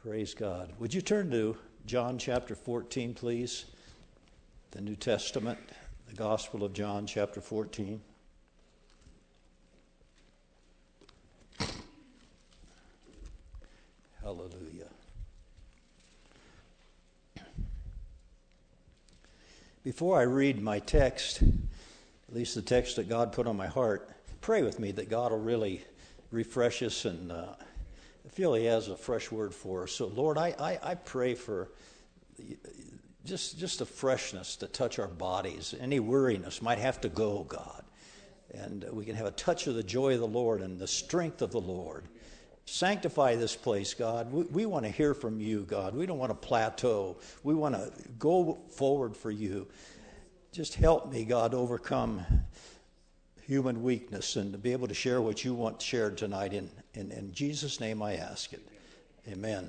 Praise God. Would you turn to John chapter 14, please? The New Testament, the Gospel of John chapter 14. Hallelujah. Before I read my text, at least the text that God put on my heart, pray with me that God will really refresh us, and I feel He has a fresh word for us. So, Lord, I pray for just a freshness to touch our bodies. Any weariness might have to go, God. And we can have a touch of the joy of the Lord and the strength of the Lord. Sanctify this place, God. We want to hear from you, God. We don't want to plateau. We want to go forward for you. Just help me, God, to overcome human weakness and to be able to share what you want shared tonight. In Jesus' name I ask it. Amen.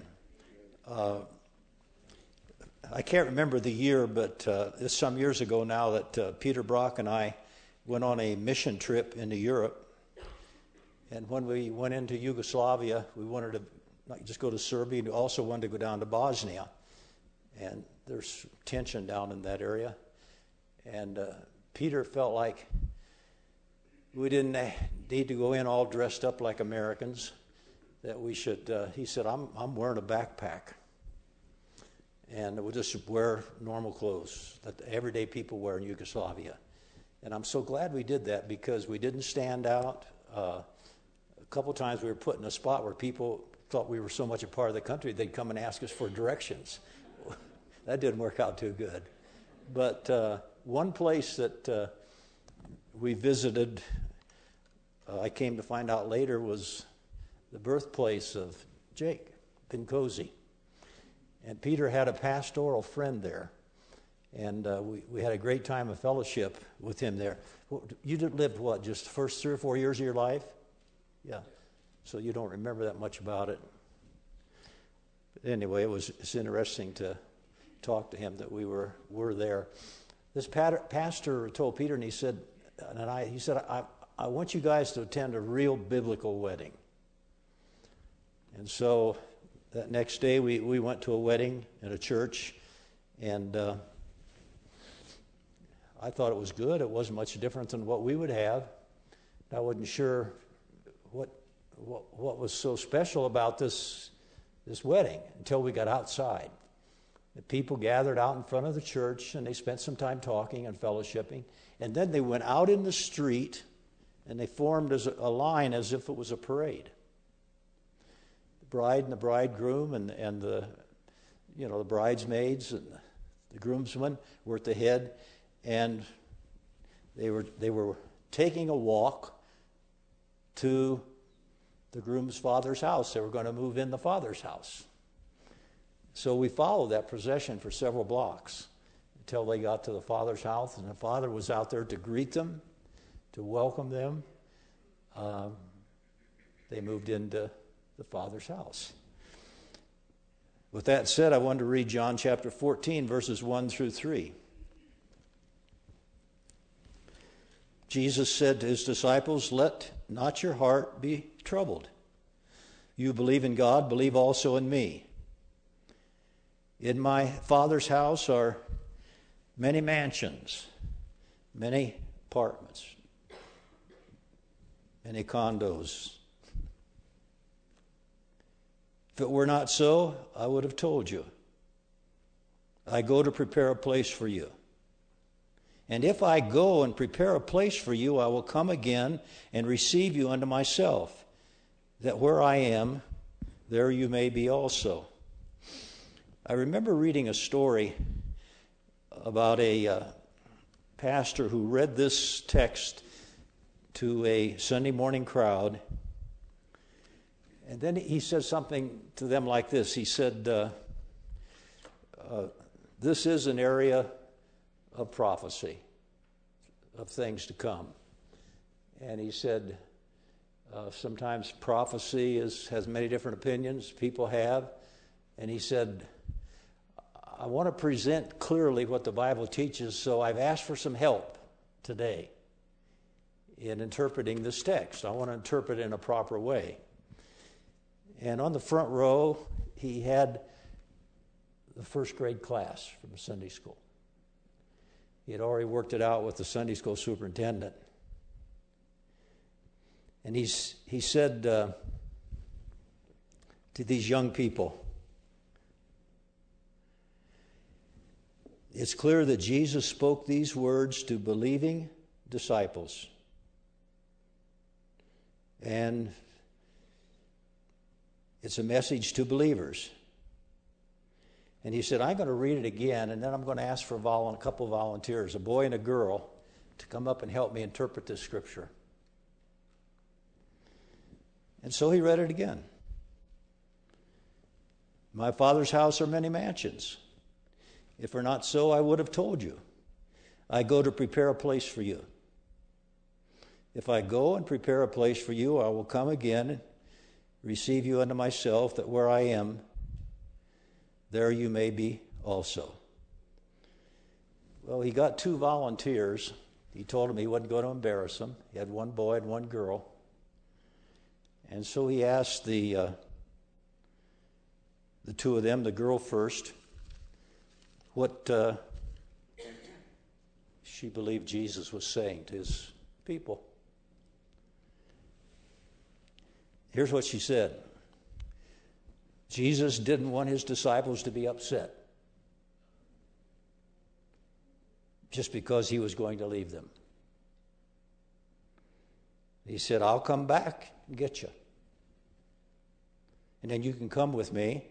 I can't remember the year, but it's some years ago now that Peter Brock and I went on a mission trip into Europe. And when we went into Yugoslavia, we wanted to not just go to Serbia, we also wanted to go down to Bosnia. And there's tension down in that area. And Peter felt like we didn't need to go in all dressed up like Americans, that we should, he said, I'm wearing a backpack. And we'll just wear normal clothes that everyday people wear in Yugoslavia. And I'm so glad we did that because we didn't stand out. A couple times we were put in a spot where people thought we were so much a part of the country, they'd come and ask us for directions. That didn't work out too good. But one place that we visited, I came to find out later, was the birthplace of Jake Pincosi. And Peter had a pastoral friend there. And we had a great time of fellowship with him there. You lived, what, just the first 3 or 4 years of your life? Yeah. So you don't remember that much about it. But anyway, it's interesting to talk to him that we were there. This pastor told Peter, and he said, I want you guys to attend a real biblical wedding. And so that next day we went to a wedding at a church, and I thought it was good. It wasn't much different than what we would have. I wasn't sure what was so special about this wedding until we got outside. The people gathered out in front of the church, and they spent some time talking and fellowshipping. And then they went out in the street, and they formed as a line as if it was a parade. The bride and the bridegroom and the bridesmaids and the groomsmen were at the head, and they were taking a walk to the groom's father's house. They were going to move in the father's house. So we followed that procession for several blocks until they got to the father's house, and the father was out there to greet them, to welcome them. They moved into the father's house. With that said, I wanted to read John chapter 14, verses 1 through 3. Jesus said to his disciples, "Let not your heart be troubled. You believe in God, believe also in me. In my Father's house are many mansions, many apartments, many condos. If it were not so, I would have told you. I go to prepare a place for you. And if I go and prepare a place for you, I will come again and receive you unto myself, that where I am, there you may be also." I remember reading a story about a pastor who read this text to a Sunday morning crowd. And then he said something to them like this. He said, this is an area of prophecy, of things to come. And he said, sometimes prophecy has many different opinions people have. And he said, I want to present clearly what the Bible teaches, so I've asked for some help today in interpreting this text. I want to interpret it in a proper way. And on the front row, he had the first grade class from a Sunday school. He had already worked it out with the Sunday school superintendent. And he said to these young people, it's clear that Jesus spoke these words to believing disciples. And it's a message to believers. And he said, I'm going to read it again, and then I'm going to ask for a couple of volunteers, a boy and a girl, to come up and help me interpret this scripture. And so he read it again. My Father's house are many mansions. If it were not so, I would have told you. I go to prepare a place for you. If I go and prepare a place for you, I will come again and receive you unto myself, that where I am, there you may be also. Well, he got 2 volunteers. He told them he wasn't going to embarrass them. He had 1 boy and 1 girl. And so he asked the 2 of them, the girl first, what she believed Jesus was saying to his people. Here's what she said. Jesus didn't want his disciples to be upset just because he was going to leave them. He said, I'll come back and get you. And then you can come with me.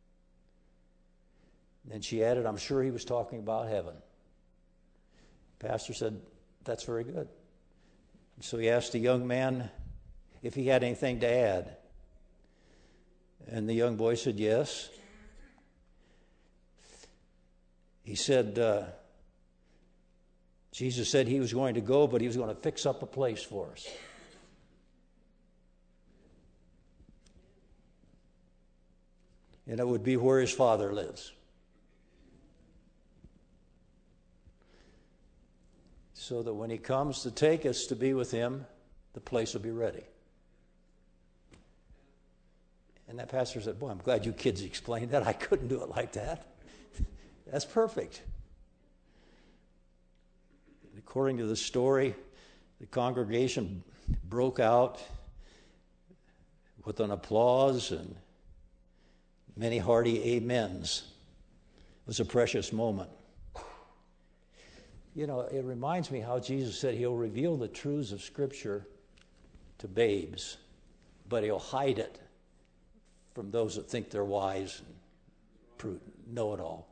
And then she added, I'm sure he was talking about heaven. The pastor said, that's very good. So he asked the young man if he had anything to add. And the young boy said, yes. He said, Jesus said he was going to go, but he was going to fix up a place for us. And it would be where his Father lives. So that when he comes to take us to be with him, the place will be ready. And that pastor said, boy, I'm glad you kids explained that. I couldn't do it like that. That's perfect. And according to the story, the congregation broke out with an applause and many hearty amens. It was a precious moment. You know, it reminds me how Jesus said he'll reveal the truths of Scripture to babes, but he'll hide it from those that think they're wise and prudent, know it all.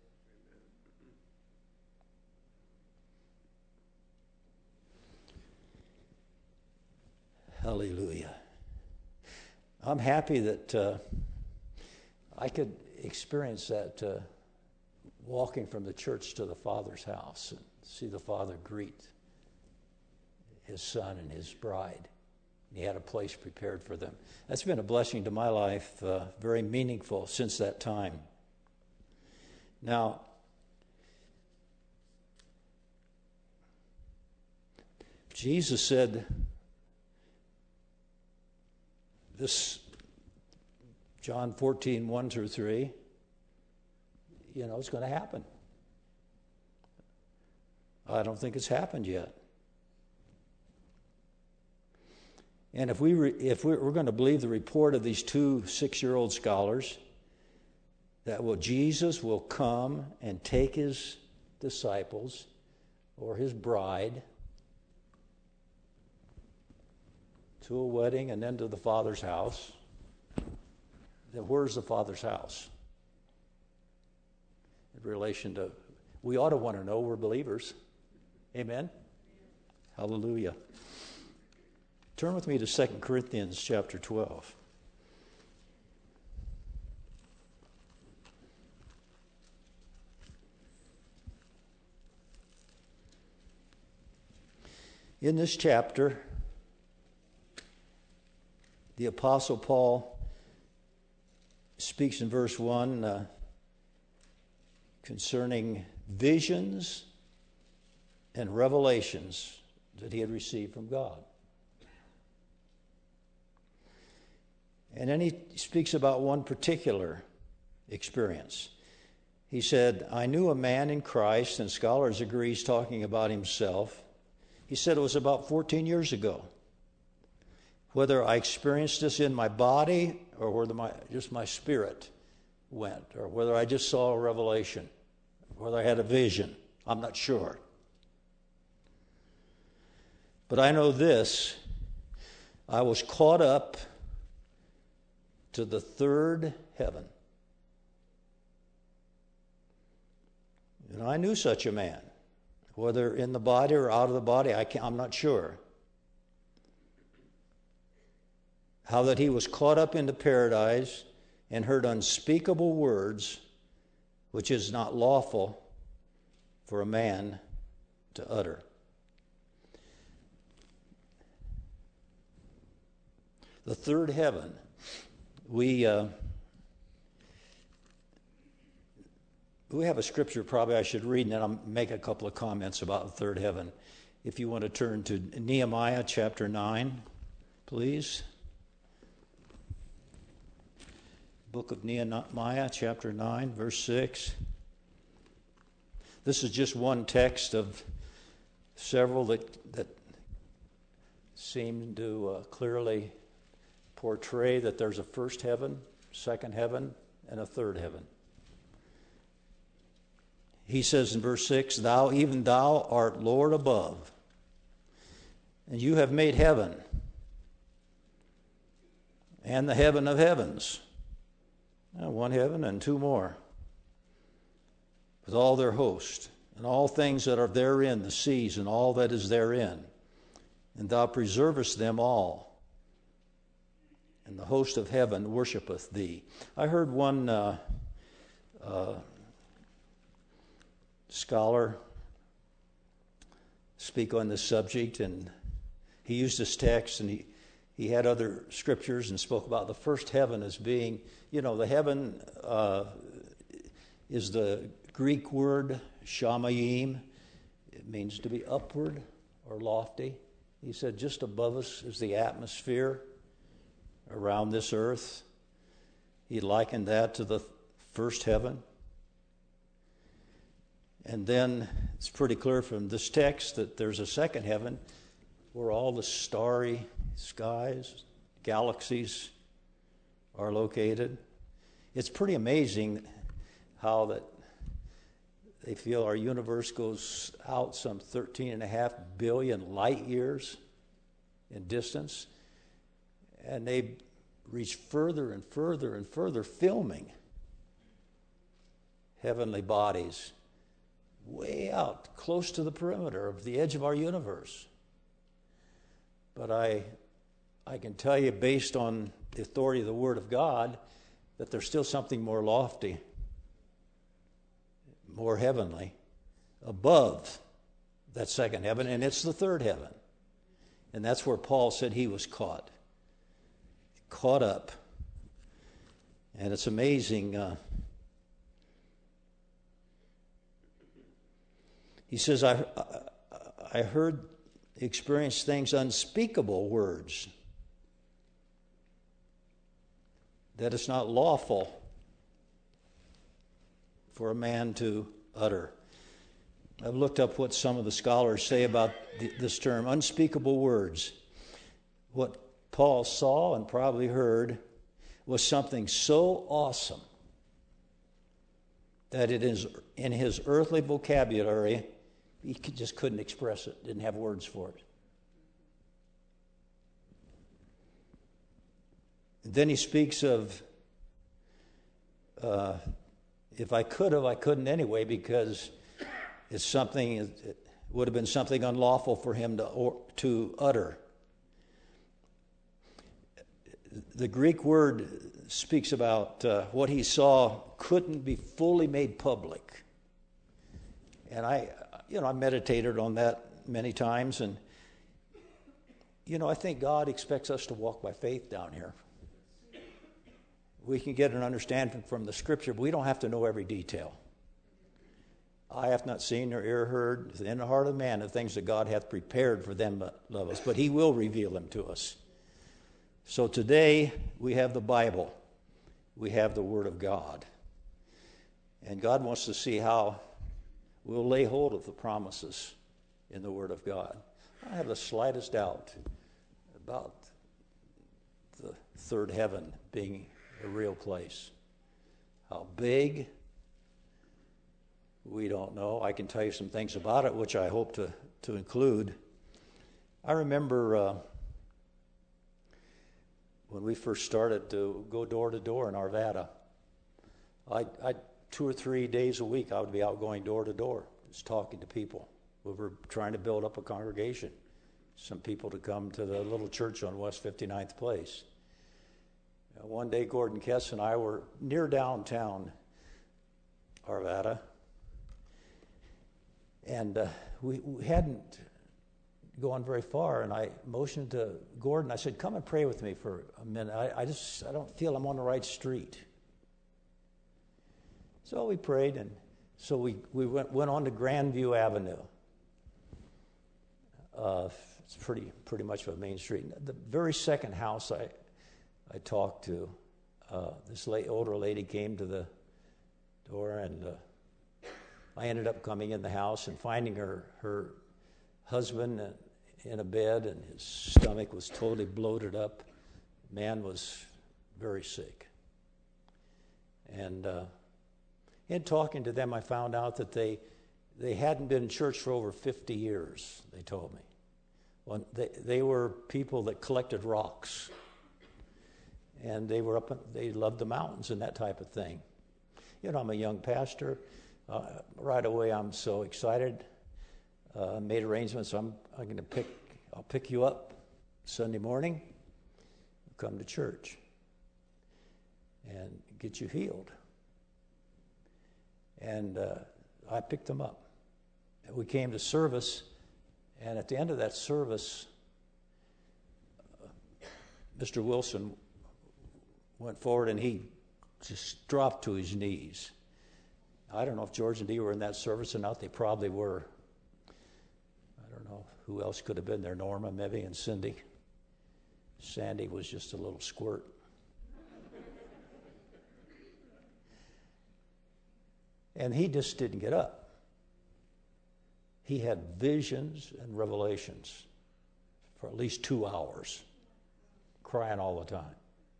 Hallelujah. I'm happy that I could experience that walking from the church to the Father's house and see the Father greet his son and his bride. He had a place prepared for them. That's been a blessing to my life, very meaningful since that time. Now, Jesus said this, John 14, 1 through 3, you know, it's going to happen. I don't think it's happened yet. And if we're going to believe the report of these 2 6-year-old scholars, that Jesus will come and take his disciples or his bride to a wedding and then to the Father's house, then where's the Father's house? In relation to, we ought to want to know we're believers. Amen? Hallelujah. Turn with me to 2 Corinthians chapter 12. In this chapter, the Apostle Paul speaks in verse 1 concerning visions and revelations that he had received from God. And then he speaks about one particular experience. He said, I knew a man in Christ, and scholars agree he's talking about himself. He said it was about 14 years ago. Whether I experienced this in my body or whether just my spirit went, or whether I just saw a revelation, whether I had a vision, I'm not sure. But I know this, I was caught up to the third heaven. And I knew such a man, whether in the body or out of the body, I'm not sure. How that he was caught up into paradise and heard unspeakable words, which is not lawful for a man to utter. The third heaven, we have a scripture probably I should read, and then I'll make a couple of comments about the third heaven. If you want to turn to Nehemiah chapter 9, please. Book of Nehemiah chapter 9, verse 6. This is just one text of several that seem to clearly portray that there's a first heaven, second heaven, and a third heaven. He says in verse 6, Thou, even thou, art Lord above, and you have made heaven and the heaven of heavens. One heaven and two more, with all their host, and all things that are therein, the seas and all that is therein. And thou preservest them all, and the host of heaven worshipeth thee. I heard one scholar speak on this subject, and he used this text, and he had other scriptures and spoke about the first heaven as being, the heaven is the Greek word shamayim. It means to be upward or lofty. He said just above us is the atmosphere around this earth. He likened that to the first heaven. And then it's pretty clear from this text that there's a second heaven where all the starry skies, galaxies are located. It's pretty amazing how that they feel our universe goes out some 13.5 billion light years in distance. And they reach further and further and further, filming heavenly bodies way out, close to the perimeter of the edge of our universe. But I can tell you, based on the authority of the Word of God, that there's still something more lofty, more heavenly, above that second heaven, and it's the third heaven. And that's where Paul said he was caught up. And it's amazing. He says, I heard, experienced things, unspeakable words, that it's not lawful for a man to utter. I've looked up what some of the scholars say about this term, unspeakable words. What Paul saw and probably heard was something so awesome that it is in his earthly vocabulary, he just couldn't express it, didn't have words for it. And then he speaks of, if I could have, I couldn't anyway, because it's something, it would have been something unlawful for him to utter. The Greek word speaks about what he saw couldn't be fully made public. And I meditated on that many times, and I think God expects us to walk by faith down here. We can get an understanding from the Scripture, but we don't have to know every detail. I have not seen nor ear heard in the heart of man the things that God hath prepared for them that love us, but he will reveal them to us. So today we have the Bible. We have the Word of God. And God wants to see how we'll lay hold of the promises in the Word of God. I have the slightest doubt about the third heaven being a real place. How big, we don't know. I can tell you some things about it, which I hope to include. I remember when we first started to go door to door in Arvada, I 2 or 3 days a week I would be out going door to door, just talking to people. We were trying to build up a congregation, some people to come to the little church on West 59th Place. One day Gordon Kess and I were near downtown Arvada, and we hadn't gone very far, and I motioned to Gordon. I said, "Come and pray with me for a minute. I don't feel I'm on the right street." So we prayed, and so we went on to Grandview Avenue. It's pretty much a main street. The very second house I talked to, this older lady came to the door, and I ended up coming in the house and finding her husband in a bed, and his stomach was totally bloated up. Man was very sick. And in talking to them, I found out that they hadn't been in church for over 50 years, they told me. Well, they were people that collected rocks. And they loved the mountains and that type of thing. You know, I'm a young pastor. Right away, I'm so excited. Made arrangements. I'll pick you up Sunday morning. Come to church and get you healed. And I picked them up. And we came to service, and at the end of that service, Mr. Wilson went forward, and he just dropped to his knees. I don't know if George and Dee were in that service or not. They probably were. I don't know who else could have been there. Norma, maybe, and Cindy. Sandy was just a little squirt. And he just didn't get up. He had visions and revelations for at least 2 hours, crying all the time.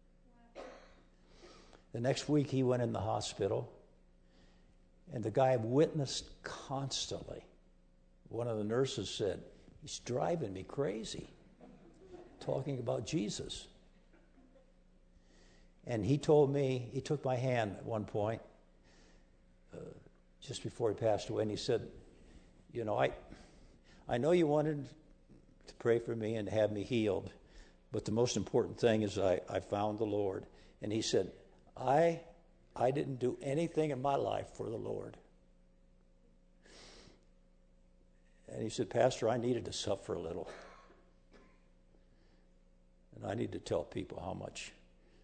The next week he went in the hospital, and the guy witnessed constantly. One of the nurses said, "He's driving me crazy, talking about Jesus." And he told me, he took my hand at one point, just before he passed away, and he said, "You know, I know you wanted to pray for me and have me healed, but the most important thing is I found the Lord." And he said, I didn't do anything in my life for the Lord. And he said, "Pastor, I needed to suffer a little. And I need to tell people how much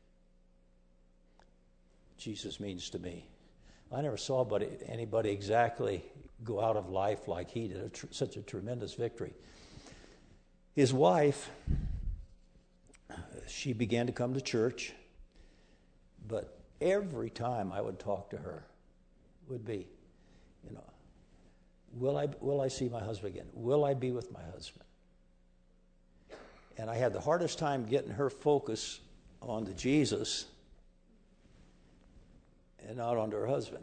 Jesus means to me." I never saw anybody exactly go out of life like he did, such a tremendous victory. His wife, she began to come to church, but every time I would talk to her would be, you know, will I see my husband again? Will I be with my husband? And I had the hardest time getting her focus on the Jesus and not onto her husband.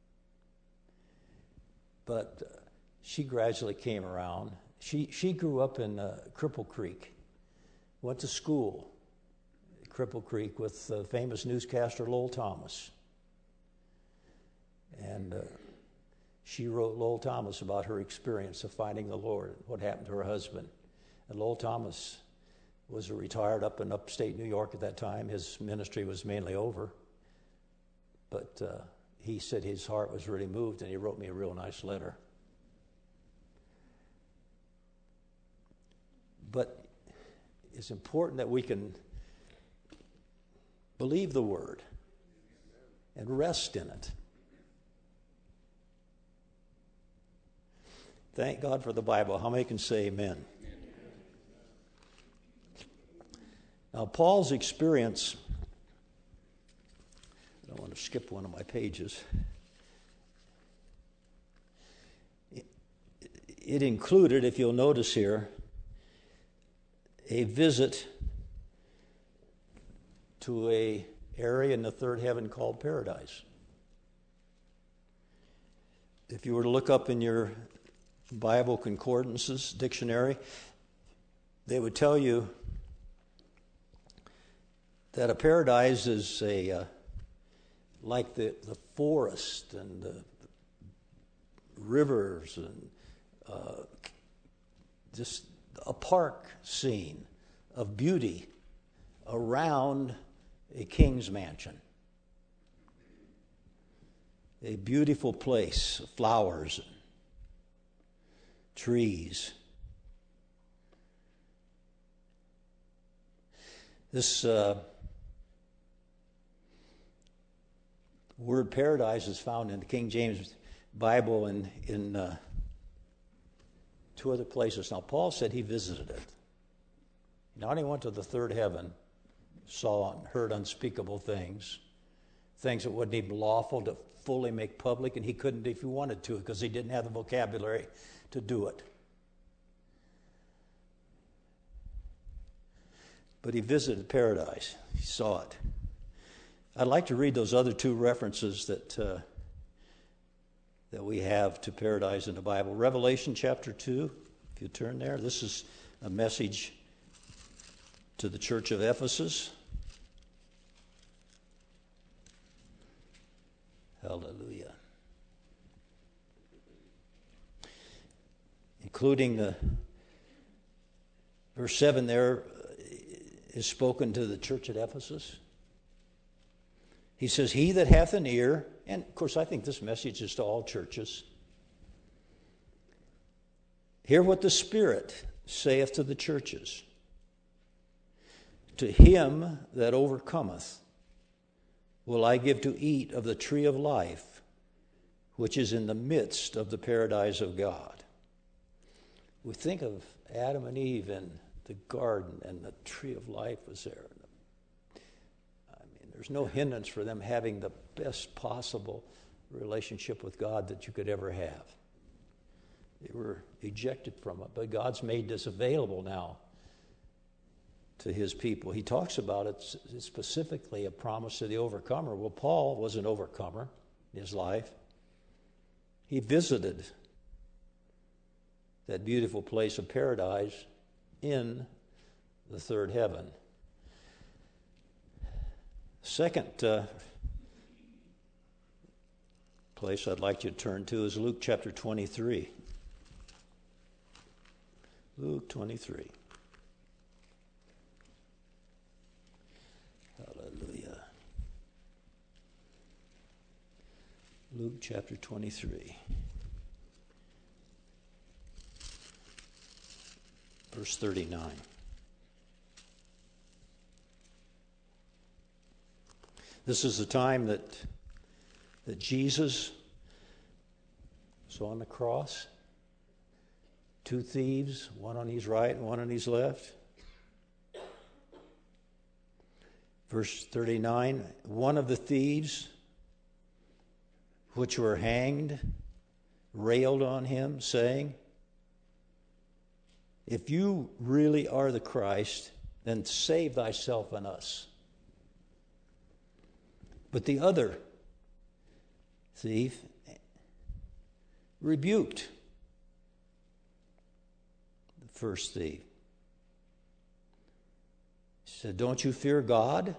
But she gradually came around. She grew up in Cripple Creek, went to school at Cripple Creek with the famous newscaster Lowell Thomas. And she wrote Lowell Thomas about her experience of finding the Lord, what happened to her husband. And Lowell Thomas was retired up in upstate New York at that time. His ministry was mainly over. But he said his heart was really moved, and he wrote me a real nice letter. But it's important that we can believe the Word and rest in it. Thank God for the Bible. How many can say amen? Now, Paul's experience, I don't want to skip one of my pages. It included, if you'll notice here, a visit to an area in the third heaven called paradise. If you were to look up in your Bible concordances, dictionary, they would tell you that a paradise is like the forest and the rivers and just a park scene of beauty around a king's mansion. A beautiful place, flowers, trees. This word paradise is found in the King James Bible in two other places. Now, Paul said he visited it. Not only went to the third heaven, saw and heard unspeakable things that wouldn't even be lawful to fully make public, and he couldn't if he wanted to because he didn't have the vocabulary to do it. But he visited paradise. He saw it. I'd like to read those other two references that we have to paradise in the Bible. Revelation chapter 2, if you turn there. This is a message to the church of Ephesus. Hallelujah. Including the verse 7 there is spoken to the church at Ephesus. He says, "He that hath an ear," and of course I think this message is to all churches, "hear what the Spirit saith to the churches. To him that overcometh will I give to eat of the tree of life, which is in the midst of the paradise of God." We think of Adam and Eve in the garden, and the tree of life was there. I mean, there's no hindrance for them having the best possible relationship with God that you could ever have. They were ejected from it, but God's made this available now to his people. He talks about it specifically, a promise to the overcomer. Well, Paul was an overcomer in his life. He visited that beautiful place of paradise in the third heaven. Second place I'd like you to turn to is Luke chapter 23. Luke 23. Hallelujah. Luke chapter 23. Verse 39. This is the time that Jesus was on the cross. Two thieves, one on his right and one on his left. Verse 39, one of the thieves which were hanged railed on him, saying, "If you really are the Christ, then save thyself and us." But the other thief rebuked the first thief. He said, "Don't you fear God,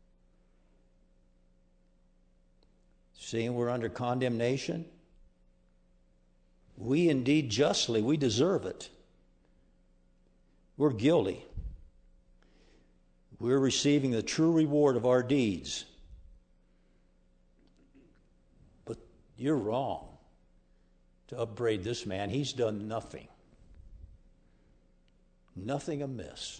seeing we're under condemnation? We indeed justly, we deserve it. We're guilty. We're receiving the true reward of our deeds. But you're wrong to upbraid this man. He's done nothing. Nothing amiss."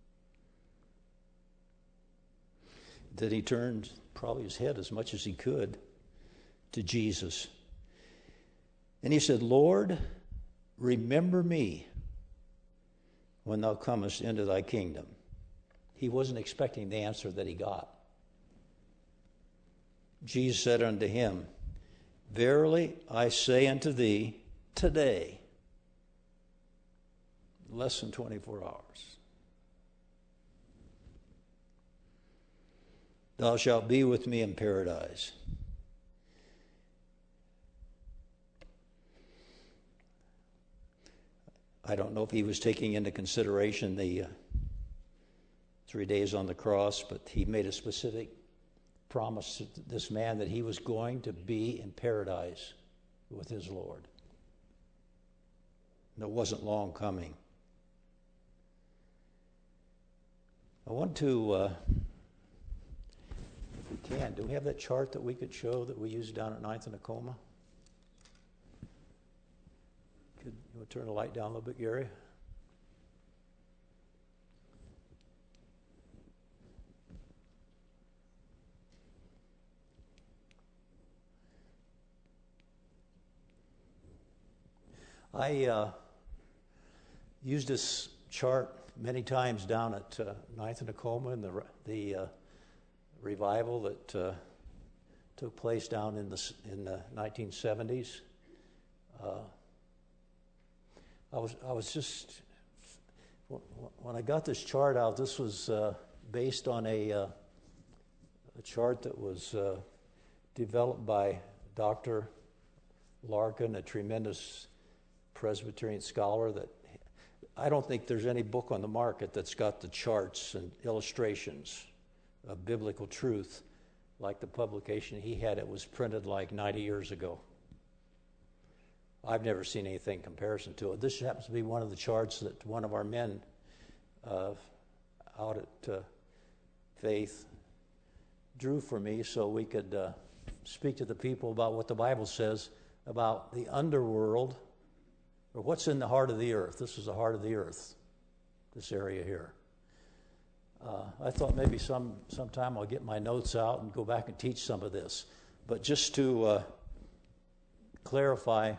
Then he turned probably his head as much as he could to Jesus. And he said, "Lord, remember me when thou comest into thy kingdom." He wasn't expecting the answer that he got. Jesus said unto him, Verily I say unto thee, today, less than 24 hours, thou shalt be with me in paradise. I don't know if he was taking into consideration the 3 days on the cross, but he made a specific promise to this man that he was going to be in paradise with his Lord. And it wasn't long coming. I want to, if we can, do we have that chart that we could show that we used down at 9th and Tacoma? You want to turn the light down a little bit, Gary? I used this chart many times down at 9th and Tacoma in the revival that took place down in the 1970s. I was just, when I got this chart out, this was based on a chart that was developed by Dr. Larkin, a tremendous Presbyterian scholar. That I don't think there's any book on the market that's got the charts and illustrations of biblical truth like the publication he had. It was printed like 90 years ago. I've never seen anything in comparison to it. This happens to be one of the charts that one of our men out at Faith drew for me so we could speak to the people about what the Bible says about the underworld, or what's in the heart of the earth. This is the heart of the earth, this area here. I thought maybe sometime I'll get my notes out and go back and teach some of this. But just to clarify,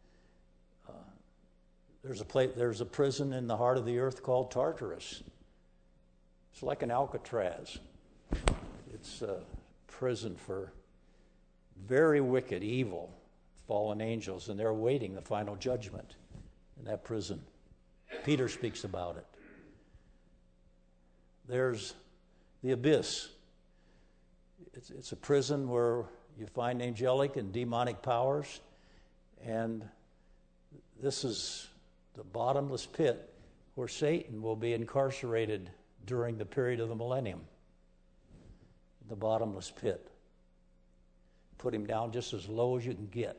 there's a prison in the heart of the earth called Tartarus. It's like an Alcatraz. It's a prison for very wicked, evil, fallen angels, and they're awaiting the final judgment in that prison. Peter speaks about it. There's the abyss. It's a prison where you find angelic and demonic powers, and this is the bottomless pit where Satan will be incarcerated during the period of the millennium. The bottomless pit. Put him down just as low as you can get.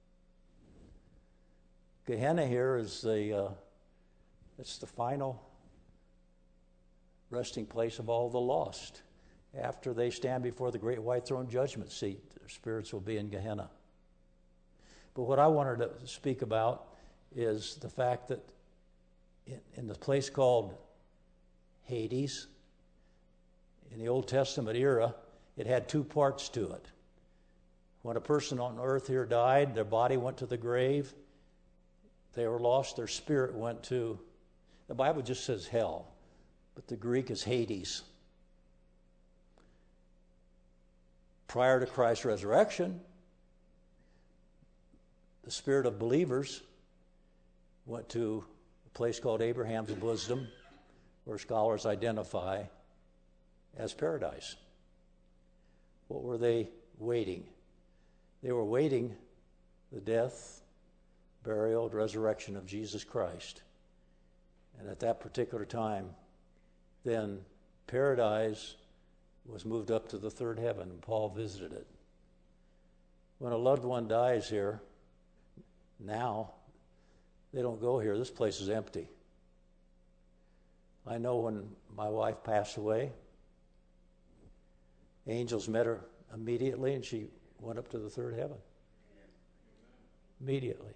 Gehenna here is it's the final resting place of all the lost. After they stand before the great white throne judgment seat, their spirits will be in Gehenna. But what I wanted to speak about is the fact that in the place called Hades, in the Old Testament era, it had two parts to it. When a person on earth here died, their body went to the grave. They were lost, their spirit went to, the Bible just says hell, but the Greek is Hades. Prior to Christ's resurrection, the spirit of believers went to a place called Abraham's bosom, where scholars identify as paradise. What were they waiting? They were waiting the death, burial, and resurrection of Jesus Christ. And at that particular time, then paradise was moved up to the third heaven, and Paul visited it. When a loved one dies here, now, they don't go here. This place is empty. I know when my wife passed away, angels met her immediately, and she went up to the third heaven. Immediately.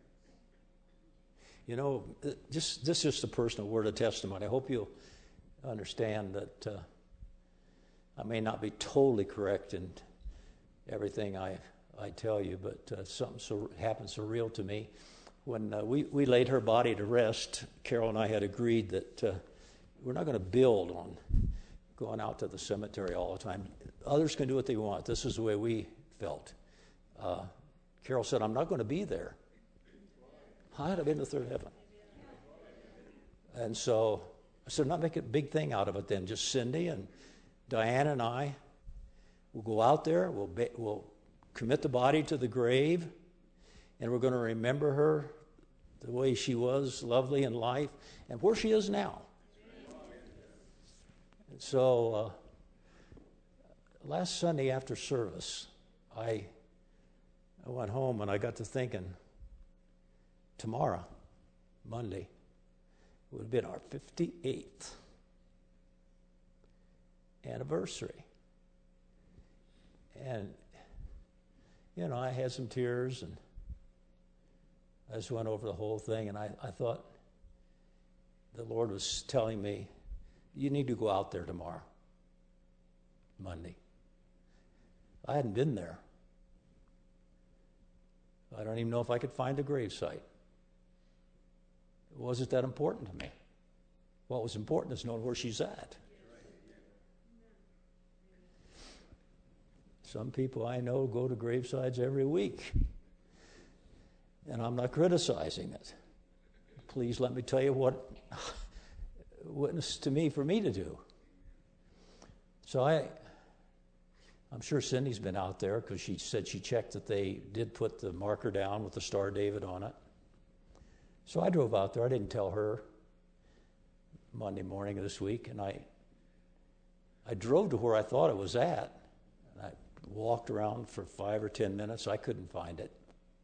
You know, this is just a personal word of testimony. I hope you'll understand that I may not be totally correct in everything I tell you, but something happened so real to me. When we laid her body to rest, Carol and I had agreed that we're not going to build on going out to the cemetery all the time. Others can do what they want. This is the way we felt. Carol said, I'm not going to be there. I'd have been to third heaven. And so I said, not make a big thing out of it then. Just Cindy and Diana and I will go out there. We'll commit the body to the grave. And we're going to remember her the way she was, lovely in life, and where she is now. And so last Sunday after service, I went home and I got to thinking, tomorrow, Monday, would have been our 58th anniversary. And, I had some tears, and I just went over the whole thing, and I thought the Lord was telling me, you need to go out there tomorrow, Monday. I hadn't been there. I don't even know if I could find a gravesite. It wasn't that important to me. What was important is knowing where she's at. Some people I know go to gravesites every week, and I'm not criticizing it. Please let me tell you what witness to me for me to do. So I'm sure Cindy's been out there because she said she checked that they did put the marker down with the Star of David on it. So I drove out there. I didn't tell her Monday morning of this week, and I drove to where I thought it was at, and I walked around for 5 or 10 minutes. I couldn't find it.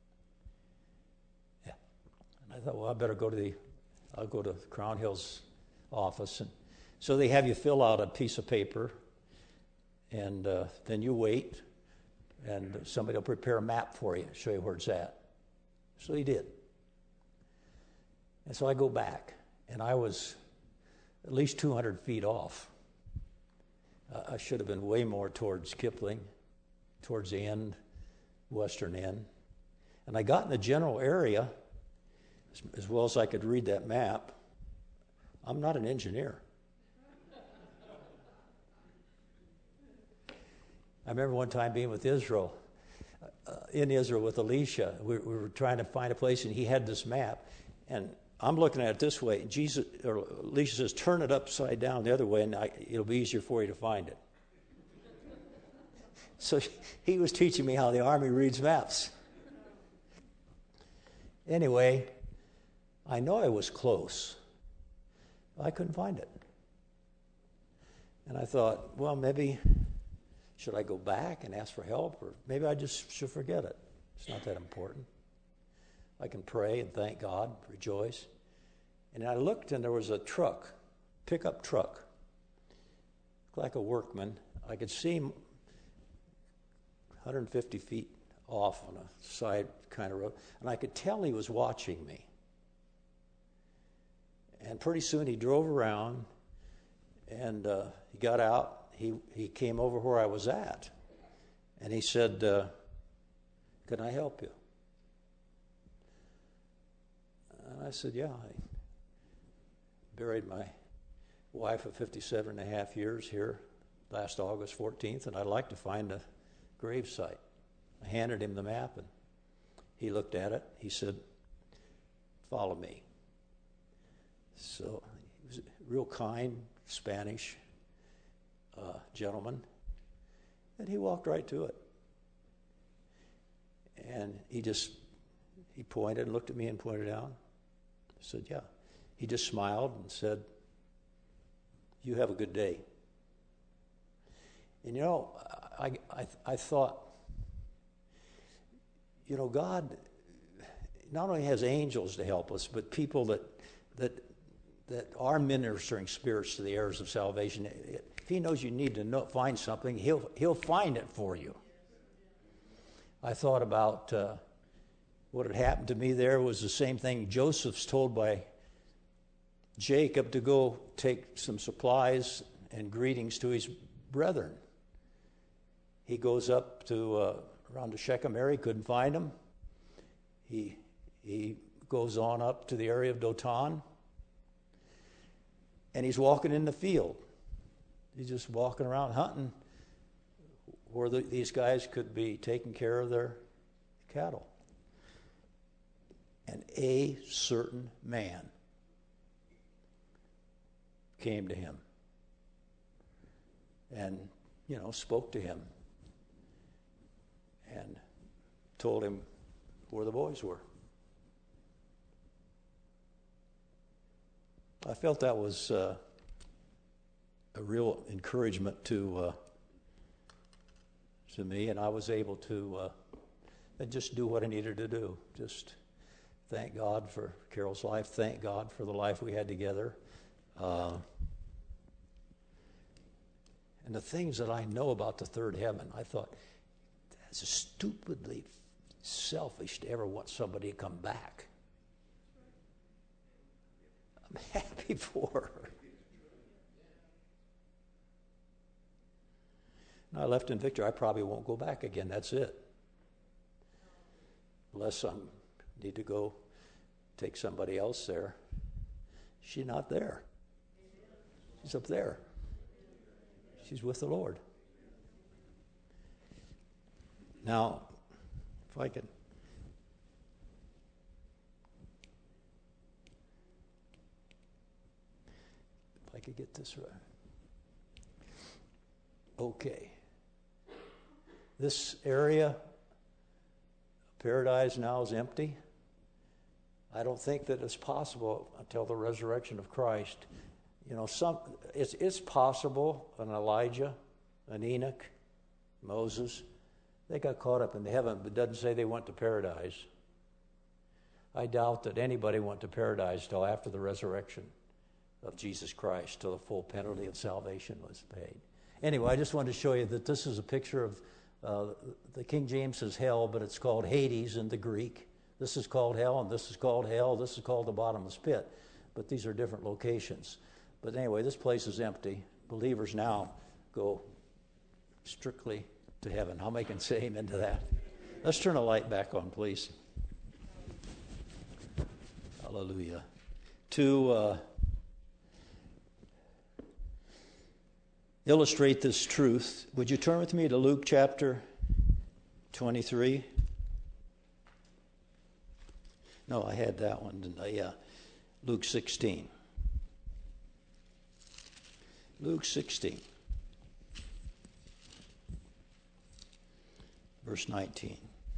Yeah. And I thought, well, I better I'll go to Crown Hill's office. And so they have you fill out a piece of paper, and then you wait, and somebody will prepare a map for you, show you where it's at. So he did. And so I go back, and I was at least 200 feet off. I should have been way more towards Kipling, towards the end, western end. And I got in the general area as well as I could read that map. I'm not an engineer. I remember one time being with Israel, in Israel with Elisha. We were trying to find a place, and he had this map. And I'm looking at it this way. Elisha says, turn it upside down the other way, and it'll be easier for you to find it. So he was teaching me how the Army reads maps. Anyway, I know I was close. I couldn't find it. And I thought, well, maybe should I go back and ask for help, or maybe I just should forget it. It's not that important. I can pray and thank God, rejoice. And I looked, and there was a truck, pickup truck, like a workman. I could see him 150 feet off on a side kind of road, and I could tell he was watching me. And pretty soon he drove around, and he got out. He came over where I was at, and he said, can I help you? And I said, yeah. I buried my wife of 57 and a half years here last August 14th, and I'd like to find a grave site. I handed him the map, and he looked at it. He said, follow me. So he was a real kind Spanish gentleman, and he walked right to it. And he pointed and looked at me and pointed down. I said, yeah. He just smiled and said, you have a good day. And I thought, God not only has angels to help us, but people that are ministering spirits to the heirs of salvation. If he knows you need to find something, he'll find it for you. I thought about what had happened to me there was the same thing. Joseph's told by Jacob to go take some supplies and greetings to his brethren. He goes up to around to Shechem area, couldn't find him. He goes on up to the area of Dothan. And he's walking in the field. He's just walking around hunting where these guys could be taking care of their cattle. And a certain man came to him and, spoke to him and told him where the boys were. I felt that was a real encouragement to me, and I was able to just do what I needed to do. Just thank God for Carol's life. Thank God for the life we had together. And the things that I know about the third heaven, I thought, that's stupidly selfish to ever want somebody to come back. I'm happy for her. And I left in Victor. I probably won't go back again. That's it. Unless I need to go take somebody else there. She's not there. She's up there. She's with the Lord. Now, if I could. If I could get this right. Okay. This area, paradise now is empty. I don't think that it's possible until the resurrection of Christ. It's possible an Elijah, an Enoch, Moses, they got caught up in heaven, but it doesn't say they went to paradise. I doubt that anybody went to paradise till after the resurrection of Jesus Christ, till the full penalty of salvation was paid. Anyway, I just wanted to show you that this is a picture of the King James says hell, but it's called Hades in the Greek. This is called hell, and this is called hell. This is called the bottomless pit. But these are different locations. But anyway, this place is empty. Believers now go strictly to heaven. How many can say amen to that? Let's turn the light back on, please. Hallelujah. To illustrate this truth, would you turn with me to Luke chapter 23? No, I had that one, didn't I? Yeah. Luke 16. Luke 16. Verse 19.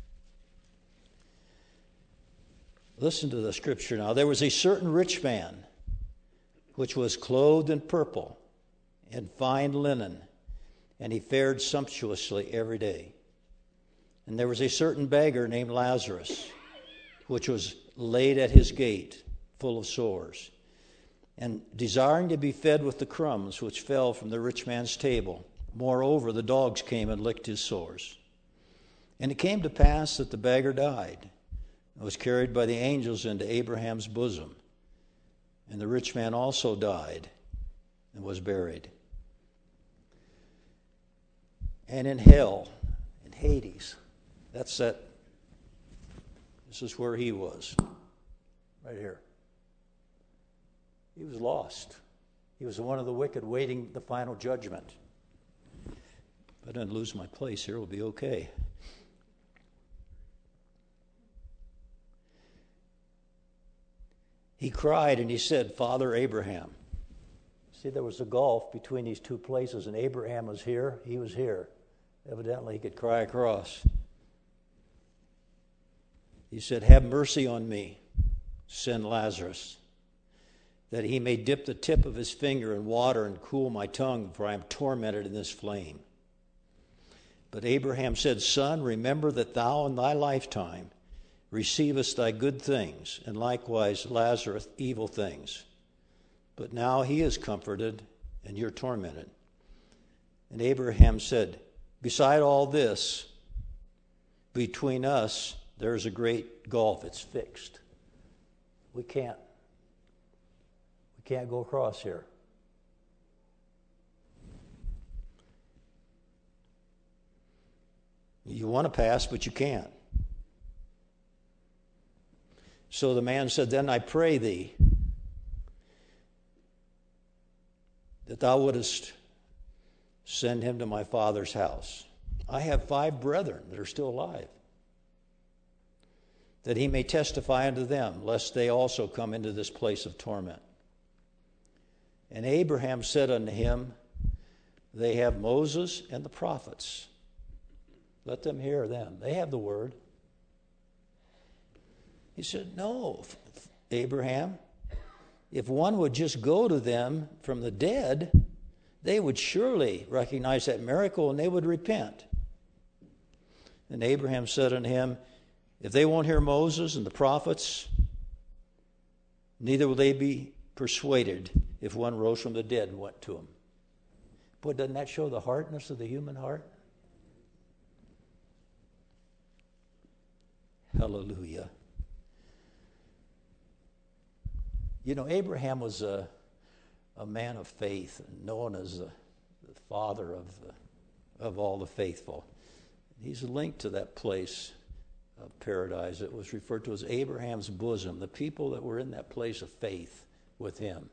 Listen to the scripture now. There was a certain rich man which was clothed in purple and fine linen, and he fared sumptuously every day. And there was a certain beggar named Lazarus, which was laid at his gate, full of sores, and desiring to be fed with the crumbs which fell from the rich man's table. Moreover, the dogs came and licked his sores. And it came to pass that the beggar died, and was carried by the angels into Abraham's bosom. And the rich man also died, and was buried. And in hell, in Hades, this is where he was, right here. He was lost. He was one of the wicked waiting the final judgment. If I don't lose my place here, we'll be okay. He cried and he said, Father Abraham. See, there was a gulf between these two places, and Abraham was here, he was here. Evidently, he could cry across. He said, have mercy on me, send Lazarus, that he may dip the tip of his finger in water and cool my tongue, for I am tormented in this flame. But Abraham said, Son, remember that thou in thy lifetime receivest thy good things, and likewise Lazarus evil things. But now he is comforted, and you're tormented. And Abraham said, beside all this, between us, there's a great gulf. It's fixed. We can't go across here. You want to pass, but you can't. So the man said, then I pray thee, that thou wouldest send him to my father's house. I have 5 brethren that are still alive, that he may testify unto them, lest they also come into this place of torment. And Abraham said unto him, they have Moses and the prophets. Let them hear them. They have the word. He said, no, Abraham, if one would just go to them from the dead, they would surely recognize that miracle and they would repent. And Abraham said unto him, if they won't hear Moses and the prophets, neither will they be persuaded if one rose from the dead and went to them. Boy, doesn't that show the hardness of the human heart? Hallelujah. You know, Abraham was a man of faith, known as the father of all the faithful. He's linked to that place of paradise. It was referred to as Abraham's bosom, the people that were in that place of faith with him.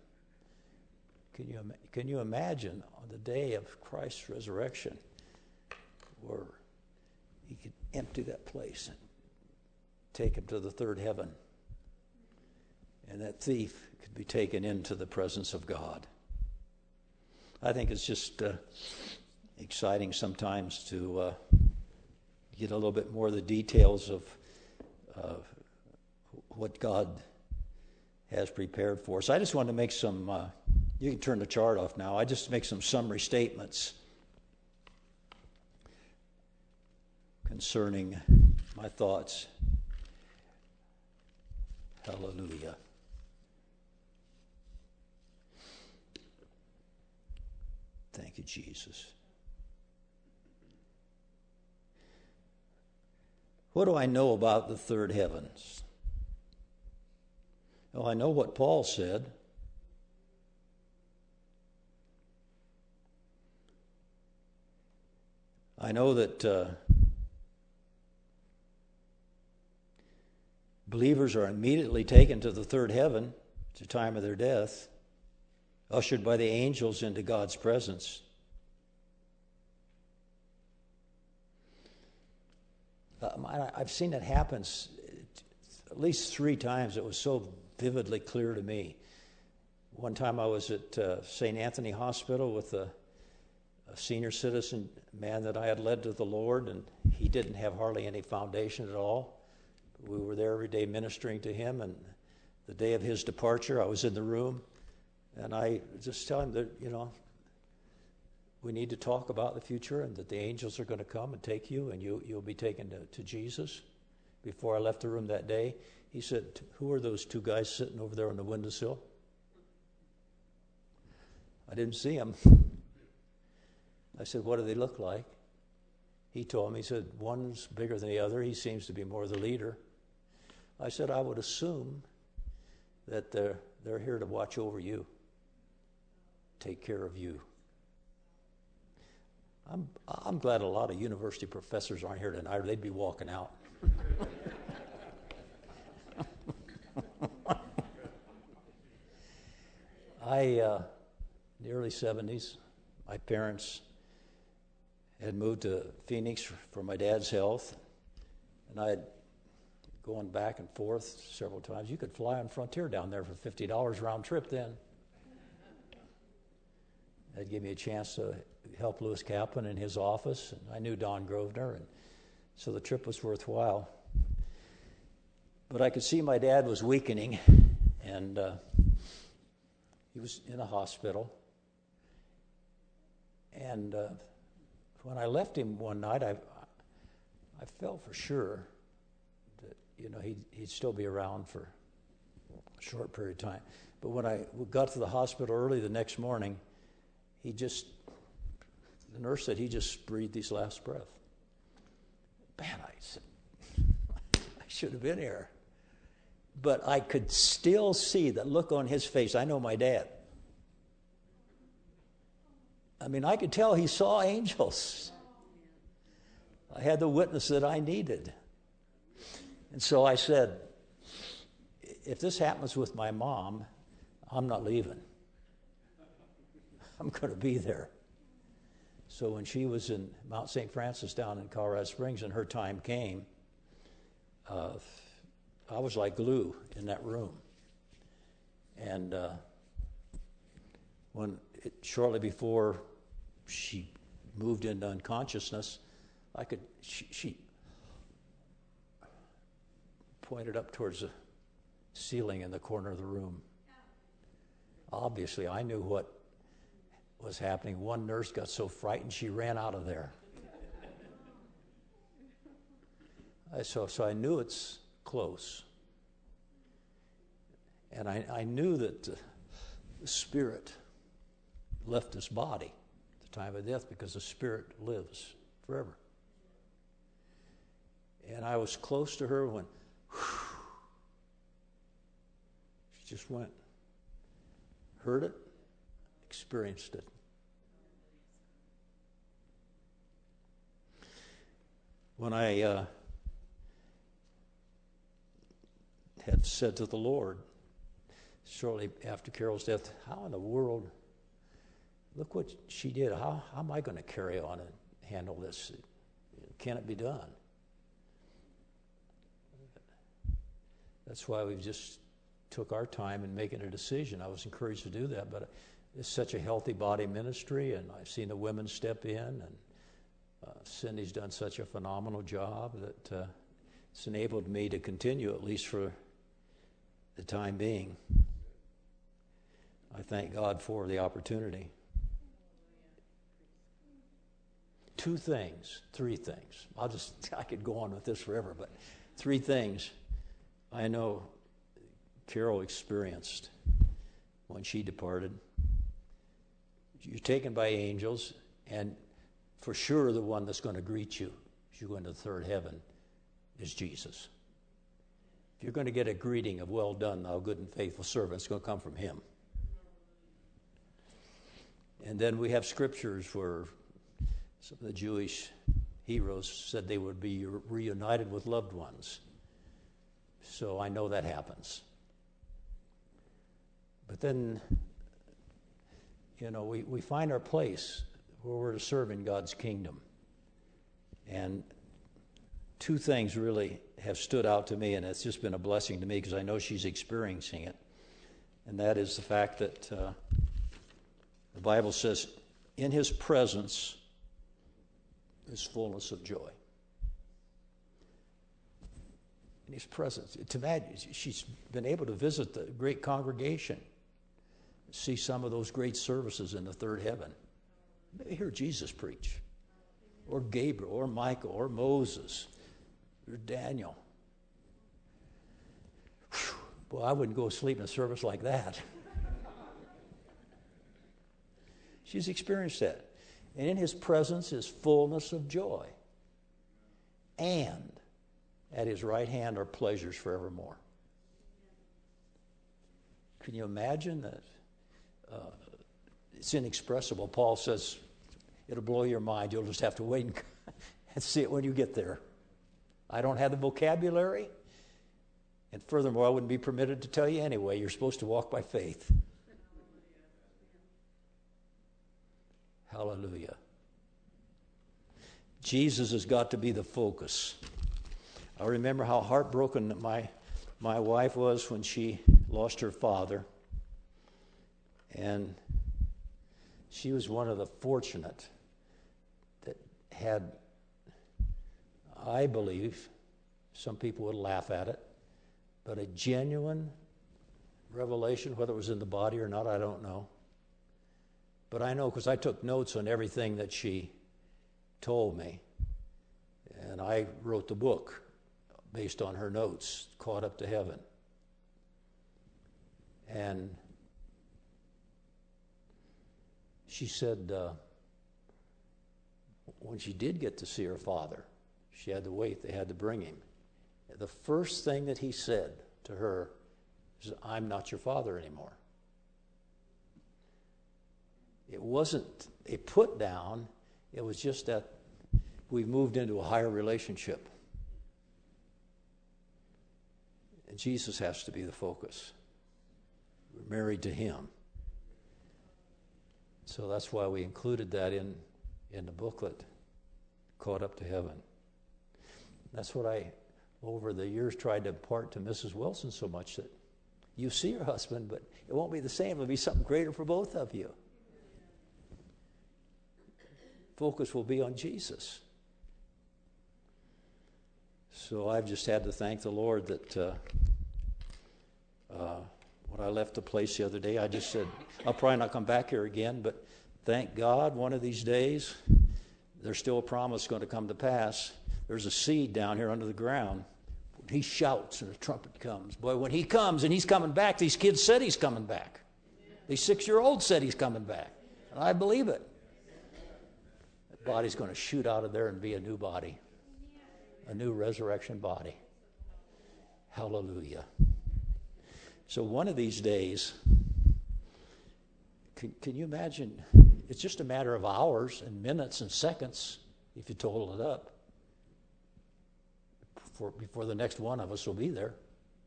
Can you imagine on the day of Christ's resurrection where he could empty that place and take him to the third heaven, and that thief could be taken into the presence of God? I think it's just exciting sometimes to get a little bit more of the details of what God has prepared for us. I just wanted to make some, you can turn the chart off now, I just make some summary statements concerning my thoughts. Hallelujah. Thank you, Jesus. What do I know about the third heavens? Well, I know what Paul said. I know that believers are immediately taken to the third heaven at the time of their death, ushered by the angels into God's presence. I've seen it happen at least 3 times. It was so vividly clear to me. One time I was at St. Anthony Hospital with a senior citizen man that I had led to the Lord, and he didn't have hardly any foundation at all. We were there every day ministering to him, and the day of his departure, I was in the room, and I just tell him that, we need to talk about the future and that the angels are going to come and take you, and you'll be taken to Jesus. Before I left the room that day, he said, who are those 2 guys sitting over there on the windowsill? I didn't see them. I said, what do they look like? He told me, he said, one's bigger than the other. He seems to be more the leader. I said, I would assume that they're here to watch over you, take care of you. I'm glad a lot of university professors aren't here tonight, or they'd be walking out. In the early 70s, my parents had moved to Phoenix for my dad's health, and I had gone back and forth several times. You could fly on Frontier down there for $50 round trip then. That'd give me a chance to help Lewis Kaplan in his office, and I knew Don Grosvenor, and so the trip was worthwhile. But I could see my dad was weakening, and he was in a hospital. And when I left him one night, I felt for sure that he'd still be around for a short period of time. But when I got to the hospital early the next morning, the nurse said he just breathed his last breath. Man, I said, I should have been here. But I could still see that look on his face. I know my dad. I mean, I could tell he saw angels. I had the witness that I needed. And so I said, if this happens with my mom, I'm not leaving. I'm going to be there. So when she was in Mount St. Francis down in Colorado Springs and her time came, I was like glue in that room. And shortly before she moved into unconsciousness, she pointed up towards the ceiling in the corner of the room. Obviously, I knew what was happening. One nurse got so frightened she ran out of there. So I knew it's close. And I knew that the spirit left this body at the time of death because the spirit lives forever. And I was close to her when she just went, heard it, experienced it. When I had said to the Lord, shortly after Carol's death, how in the world, look what she did. How am I going to carry on and handle this? Can it be done? That's why we've just took our time in making a decision. I was encouraged to do that, but it's such a healthy body ministry, and I've seen the women step in, and Cindy's done such a phenomenal job that it's enabled me to continue, at least for the time being. I thank God for the opportunity. Three things. I could go on with this forever, but 3 things I know Carol experienced when she departed. You're taken by angels, and for sure the one that's going to greet you as you go into the third heaven is Jesus. If you're going to get a greeting of well done, thou good and faithful servant, it's going to come from him. And then we have scriptures where some of the Jewish heroes said they would be reunited with loved ones. So I know that happens. But then, we find our place where we're to serve in God's kingdom. And 2 things really have stood out to me, and it's just been a blessing to me because I know she's experiencing it. And that is the fact that the Bible says, in his presence is fullness of joy. In his presence. To imagine, she's been able to visit the great congregation, see some of those great services in the third heaven. Maybe hear Jesus preach, or Gabriel, or Michael, or Moses, or Daniel. Whew. Well, I wouldn't go to sleep in a service like that. She's experienced that. And in his presence is fullness of joy. And at his right hand are pleasures forevermore. Can you imagine that? It's inexpressible. Paul says it'll blow your mind. You'll just have to wait and see it when you get there. I don't have the vocabulary. And furthermore, I wouldn't be permitted to tell you anyway. You're supposed to walk by faith. Hallelujah. Jesus has got to be the focus. I remember how heartbroken my wife was when she lost her father. And she was one of the fortunate that had, I believe, some people would laugh at it, but a genuine revelation, whether it was in the body or not, I don't know. But I know because I took notes on everything that she told me. And I wrote the book based on her notes, Caught Up to Heaven. And she said when she did get to see her father, she had to wait, they had to bring him. The first thing that he said to her is, I'm not your father anymore. It wasn't a put down, it was just that we've moved into a higher relationship. And Jesus has to be the focus. We're married to him. So that's why we included that in the booklet, Caught Up to Heaven. That's what I, over the years, tried to impart to Mrs. Wilson so much, that you see your husband, but it won't be the same. It'll be something greater for both of you. Focus will be on Jesus. So I've just had to thank the Lord that when I left the place the other day, I just said, I'll probably not come back here again, but thank God one of these days, there's still a promise going to come to pass. There's a seed down here under the ground. He shouts and a trumpet comes. Boy, when he comes and he's coming back, these kids said he's coming back. These 6-year-olds said he's coming back. And I believe it. That body's going to shoot out of there and be a new body. A new resurrection body. Hallelujah. So one of these days, can you imagine? It's just a matter of hours and minutes and seconds, if you total it up, before the next one of us will be there.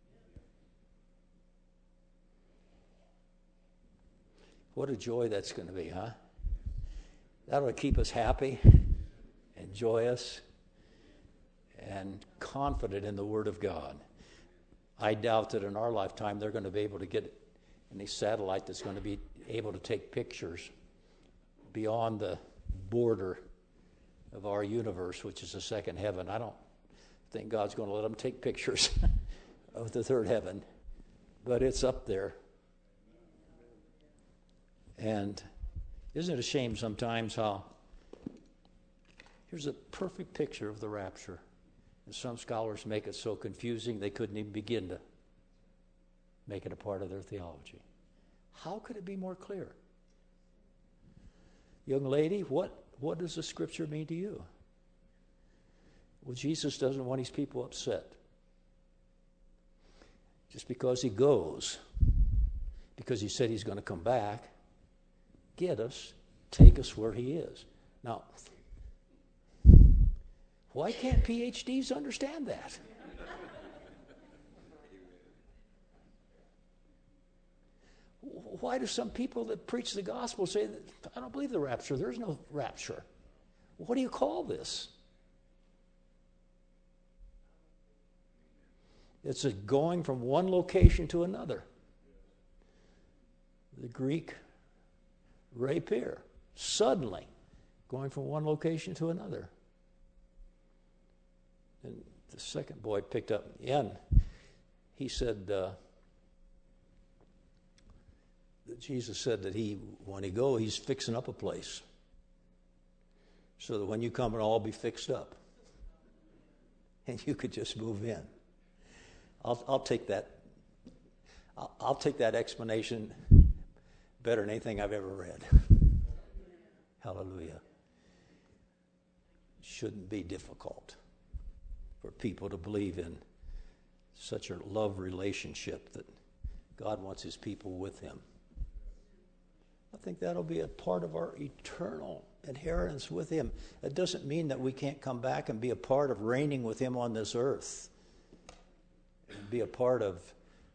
What a joy that's going to be, huh? That'll keep us happy and joyous and confident in the Word of God. I doubt that in our lifetime they're going to be able to get any satellite that's going to be able to take pictures beyond the border of our universe, which is the second heaven. I don't think God's going to let them take pictures of the third heaven, but it's up there. And isn't it a shame sometimes how here's a perfect picture of the rapture, and some scholars make it so confusing they couldn't even begin to make it a part of their theology. How could it be more clear? Young lady, what does the scripture mean to you? Well, Jesus doesn't want his people upset. Just because he goes, because he said he's going to come back, get us, take us where he is. Now, why can't PhDs understand that? Why do some people that preach the gospel say that, I don't believe the rapture, there's no rapture? What do you call this? It's a going from one location to another. The Greek rapier, suddenly going from one location to another. And the second boy picked up Ian. He said that Jesus said that when he go, he's fixing up a place so that when you come, it'll all be fixed up, and you could just move in. I'll take that. I'll take that explanation better than anything I've ever read. Hallelujah. It shouldn't be difficult for people to believe in such a love relationship that God wants his people with him. I think that'll be a part of our eternal inheritance with him. It doesn't mean that we can't come back and be a part of reigning with him on this earth and be a part of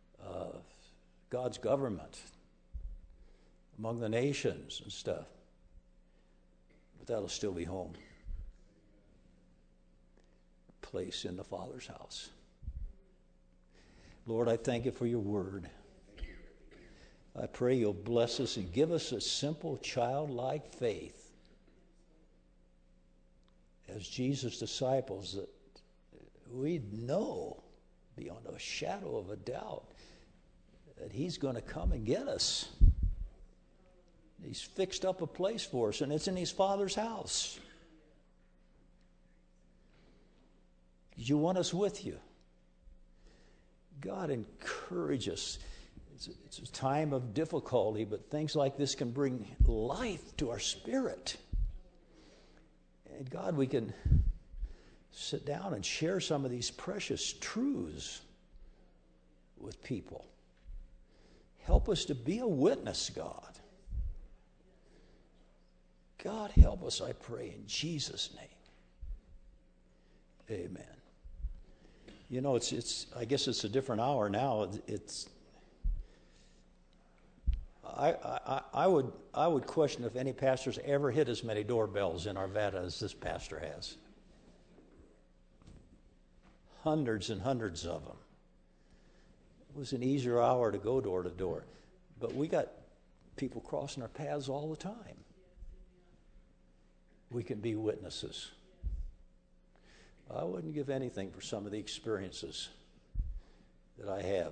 God's government among the nations and stuff. But that'll still be home. A place in the Father's house. Lord, I thank you for your word. I pray you'll bless us and give us a simple childlike faith as Jesus' disciples, that we know beyond a shadow of a doubt that he's going to come and get us. He's fixed up a place for us, and it's in his Father's house. You want us with you. God, encourage us. It's a time of difficulty, but things like this can bring life to our spirit. And God, we can sit down and share some of these precious truths with people. Help us to be a witness, God. God, help us, I pray, in Jesus' name. Amen. You know, it's I guess it's a different hour now. I would question if any pastor's ever hit as many doorbells in Arvada as this pastor has. Hundreds and hundreds of them. It was an easier hour to go door to door. But we got people crossing our paths all the time. We can be witnesses. I wouldn't give anything for some of the experiences that I have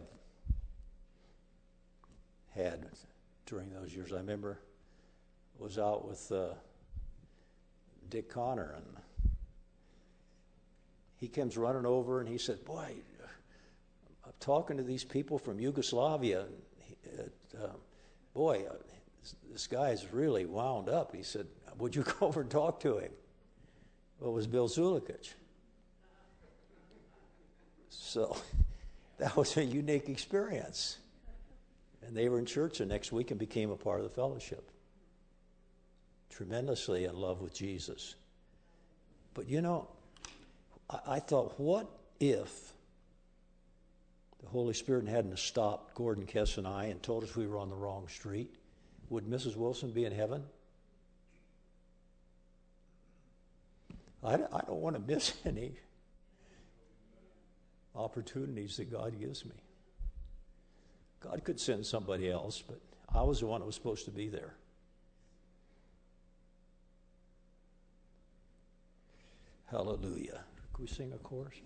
had during those years. I remember I was out with Dick Connor, and he comes running over and he said, "Boy, I'm talking to these people from Yugoslavia. Boy, this guy's really wound up." He said, "Would you go over and talk to him?" Well, it was Bill Zulikic. So that was a unique experience. And they were in church the next week and became a part of the fellowship. Tremendously in love with Jesus. But you know, I thought, what if the Holy Spirit hadn't stopped Gordon Kess and I and told us we were on the wrong street? Would Mrs. Wilson be in heaven? I don't want to miss any opportunities that God gives me. God could send somebody else, but I was the one that was supposed to be there. Hallelujah. Can we sing a chorus?